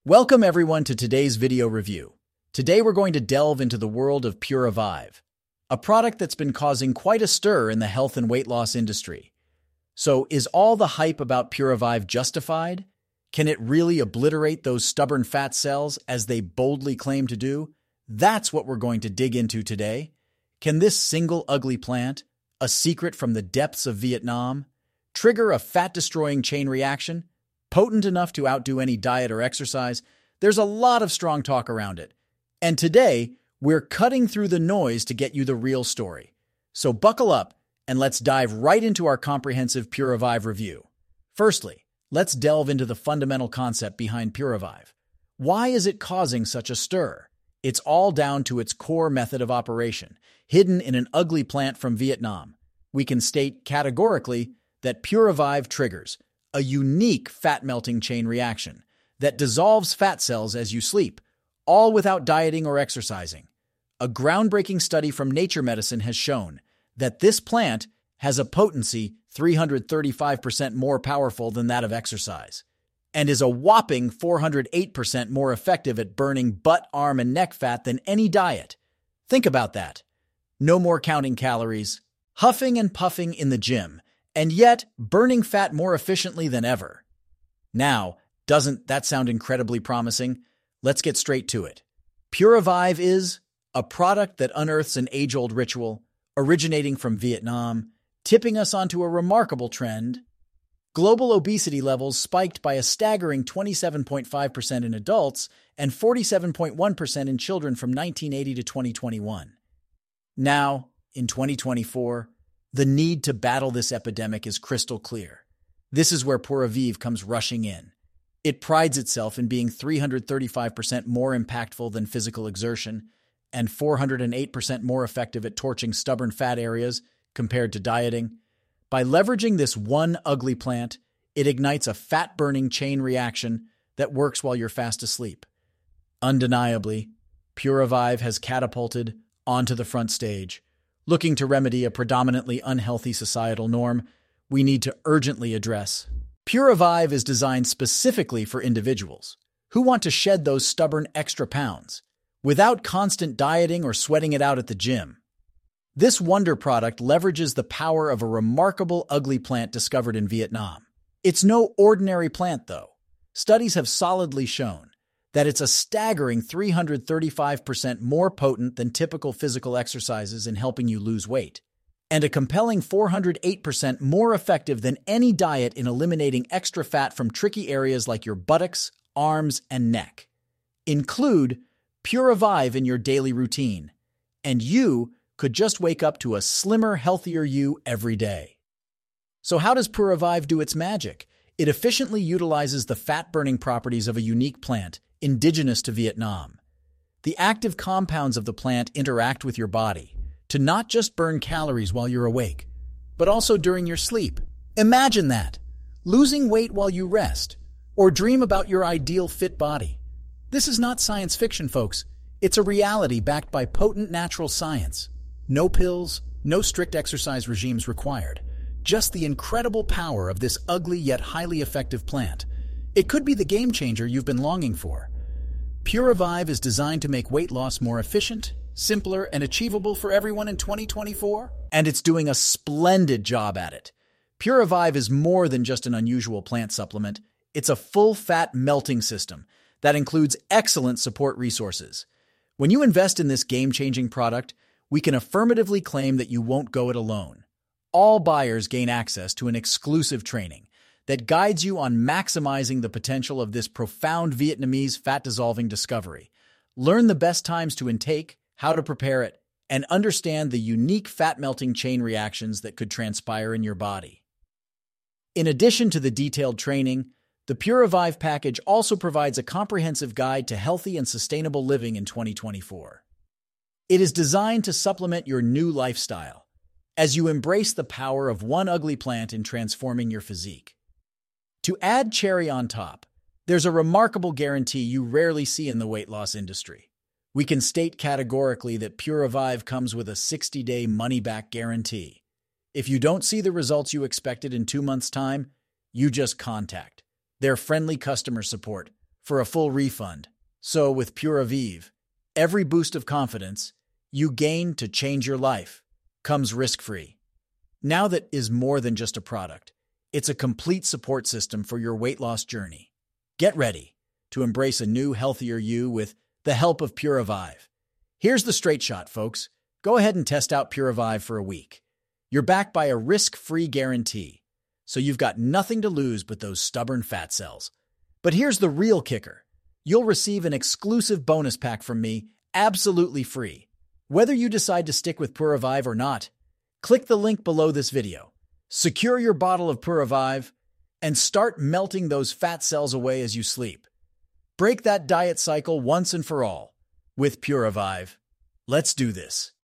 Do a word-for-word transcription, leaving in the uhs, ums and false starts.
Welcome everyone to today's video review. Today we're going to delve into the world of Puravive, a product that's been causing quite a stir in the health and weight loss industry. So, is all the hype about Puravive justified? Can it really obliterate those stubborn fat cells as they boldly claim to do? That's what we're going to dig into today. Can this single ugly plant, a secret from the depths of Vietnam, trigger a fat-destroying chain reaction? Potent enough to outdo any diet or exercise? There's a lot of strong talk around it. And today, we're cutting through the noise to get you the real story. So buckle up and let's dive right into our comprehensive Puravive review. Firstly, let's delve into the fundamental concept behind Puravive. Why is it causing such a stir? It's all down to its core method of operation, hidden in an ugly plant from Vietnam. We can state categorically that Puravive triggers a unique fat-melting chain reaction that dissolves fat cells as you sleep, all without dieting or exercising. A groundbreaking study from Nature Medicine has shown that this plant has a potency three hundred thirty-five percent more powerful than that of exercise, and is a whopping four hundred eight percent more effective at burning butt, arm, and neck fat than any diet. Think about that. No more counting calories, huffing and puffing in the gym, and yet burning fat more efficiently than ever. Now, doesn't that sound incredibly promising? Let's get straight to it. Puravive is a product that unearths an age-old ritual originating from Vietnam, tipping us onto a remarkable trend. Global obesity levels spiked by a staggering twenty-seven point five percent in adults and forty-seven point one percent in children from nineteen eighty to twenty twenty-one. Now, in twenty twenty-four, the need to battle this epidemic is crystal clear. This is where Puravive comes rushing in. It prides itself in being three hundred thirty-five percent more impactful than physical exertion and four hundred eight percent more effective at torching stubborn fat areas compared to dieting. By leveraging this one ugly plant, it ignites a fat-burning chain reaction that works while you're fast asleep. Undeniably, Puravive has catapulted onto the front stage. Looking to remedy a predominantly unhealthy societal norm, we need to urgently address. Puravive is designed specifically for individuals who want to shed those stubborn extra pounds without constant dieting or sweating it out at the gym. This wonder product leverages the power of a remarkable ugly plant discovered in Vietnam. It's no ordinary plant, though. Studies have solidly shown that it's a staggering three hundred thirty-five percent more potent than typical physical exercises in helping you lose weight, and a compelling four hundred eight percent more effective than any diet in eliminating extra fat from tricky areas like your buttocks, arms, and neck. Include Puravive in your daily routine, and you could just wake up to a slimmer, healthier you every day. So how does Puravive do its magic? It efficiently utilizes the fat-burning properties of a unique plant indigenous to Vietnam. The active compounds of the plant interact with your body to not just burn calories while you're awake, but also during your sleep. Imagine that, losing weight while you rest, or dream about your ideal fit body. This is not science fiction, folks. It's a reality backed by potent natural science. No pills, no strict exercise regimes required. Just the incredible power of this ugly yet highly effective plant. It could be the game changer you've been longing for. Puravive is designed to make weight loss more efficient, simpler, and achievable for everyone in twenty twenty-four, and it's doing a splendid job at it. Puravive is more than just an unusual plant supplement. It's a full-fat melting system that includes excellent support resources. When you invest in this game-changing product, we can affirmatively claim that you won't go it alone. All buyers gain access to an exclusive training that guides you on maximizing the potential of this profound Vietnamese fat-dissolving discovery. Learn the best times to intake, how to prepare it, and understand the unique fat-melting chain reactions that could transpire in your body. In addition to the detailed training, the Puravive package also provides a comprehensive guide to healthy and sustainable living in twenty twenty-four. It is designed to supplement your new lifestyle as you embrace the power of one ugly plant in transforming your physique. To add cherry on top, there's a remarkable guarantee you rarely see in the weight loss industry. We can state categorically that Puravive comes with a sixty-day money-back guarantee. If you don't see the results you expected in two months' time, you just contact their friendly customer support for a full refund. So with Puravive, every boost of confidence you gain to change your life comes risk-free. Now that is more than just a product. It's a complete support system for your weight loss journey. Get ready to embrace a new, healthier you with the help of Puravive. Here's the straight shot, folks. Go ahead and test out Puravive for a week. You're backed by a risk-free guarantee, so you've got nothing to lose but those stubborn fat cells. But here's the real kicker. You'll receive an exclusive bonus pack from me, absolutely free. Whether you decide to stick with Puravive or not, click the link below this video. Secure your bottle of Puravive and start melting those fat cells away as you sleep. Break that diet cycle once and for all with Puravive. Let's do this.